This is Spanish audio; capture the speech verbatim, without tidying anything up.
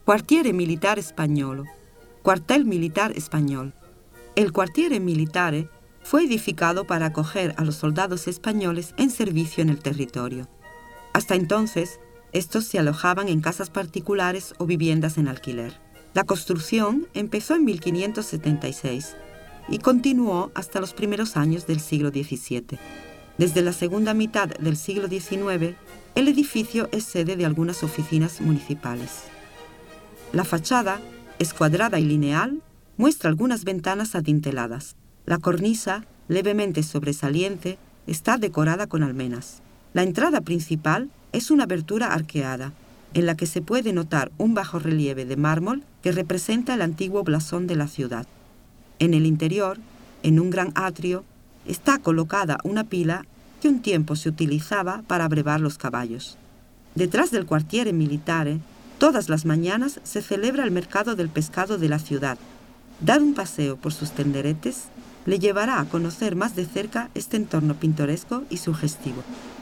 Quartiere Militare Spagnolo, cuartel militar español. El Quartiere Militare fue edificado para acoger a los soldados españoles en servicio en el territorio. Hasta entonces, estos se alojaban en casas particulares o viviendas en alquiler. La construcción empezó en mil quinientos setenta y seis y continuó hasta los primeros años del siglo diecisiete. Desde la segunda mitad del siglo diecinueve, el edificio es sede de algunas oficinas municipales. La fachada, escuadrada y lineal, muestra algunas ventanas adinteladas. La cornisa, levemente sobresaliente, está decorada con almenas. La entrada principal es una abertura arqueada, en la que se puede notar un bajorrelieve de mármol que representa el antiguo blasón de la ciudad. En el interior, en un gran atrio, está colocada una pila que un tiempo se utilizaba para abrevar los caballos. Detrás del Quartiere Militare, todas las mañanas se celebra el mercado del pescado de la ciudad. Dar un paseo por sus tenderetes le llevará a conocer más de cerca este entorno pintoresco y sugestivo.